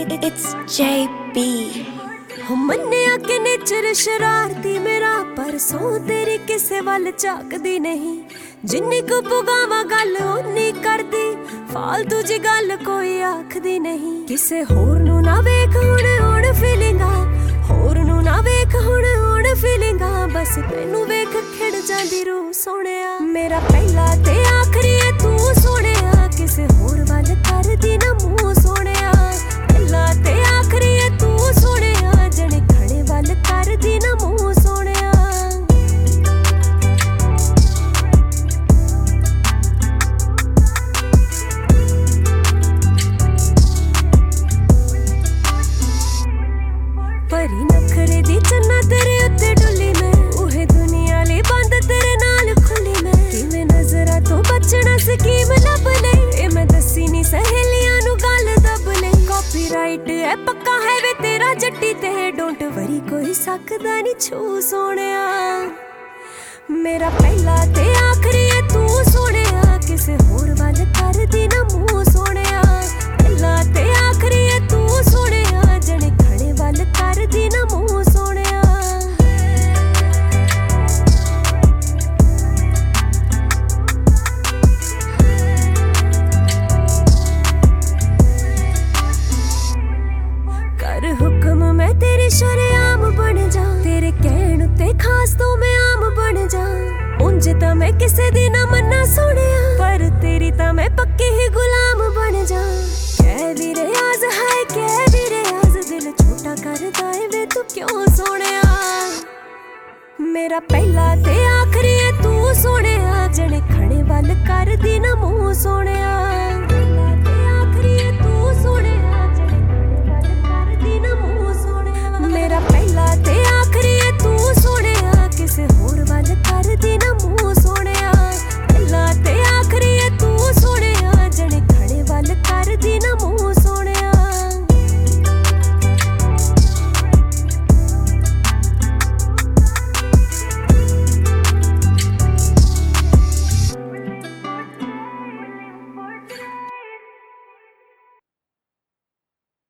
It's JB। मन्निया के nature शरारती मेरा, पर सौ तेरी किसे वाल झाकदी नहीं। जिन्नी को पुगावा गल उन्नी करदी, फालतू जी गल कोई आखदी नहीं। किसे होर नू ना वेख हुण फीलिंगा, होर नू ना वेख हुण फीलिंगा। बस तैनू वेख खिड़ जांदी रूह सोहणिया। मेरा पहला ते आखरी है तू सोहणिया, किसे होर वाल करदी ना मूंह सोहणिया। पहला ते आखरी है तू सोहणिया, जने खड़े वाल करदी ना मूंह सोहणिया। परी नखरे दी चन्ना तेरे उत्ते डुल्ली मैं, उहे दुनिया ली बंद तेरे नाल खुली मैं। किवें नजरां तो बचना स्कीम लभ ले, ए मैं दसी नी सहेलियां नू गल दब ले। कॉपीराइट है पक्का है वे तेरा जट्टी ते, डोंट वरी कोई सकदा नी छू सोहणिया। मेरा पहला ते आखरी है तू सोहणिया, किसे होर वाल करदी ना मूंह सोहणिया। पहला ते आखरी है तू सोहणिया, जने खड़े वाल करदी ना मूंह सोहणिया। कर हुक्म मैं तेरे शरेआम बन जा, तेरे कहण ते खास तो मैं आम बन जा। उंज तां मैं किसे दी ना मन्ना सोहणिया, पर तेरी तां मैं पक्की ही गुलाम बन जा। कह भी रियाज है कह भी रियाज, दिल छोटा करदा है वे तू क्यों सोहणिया। मेरा पहला ते आखरी है तू सोहणिया, जने खड़े वाल करदी ना मूंह सोहणिया।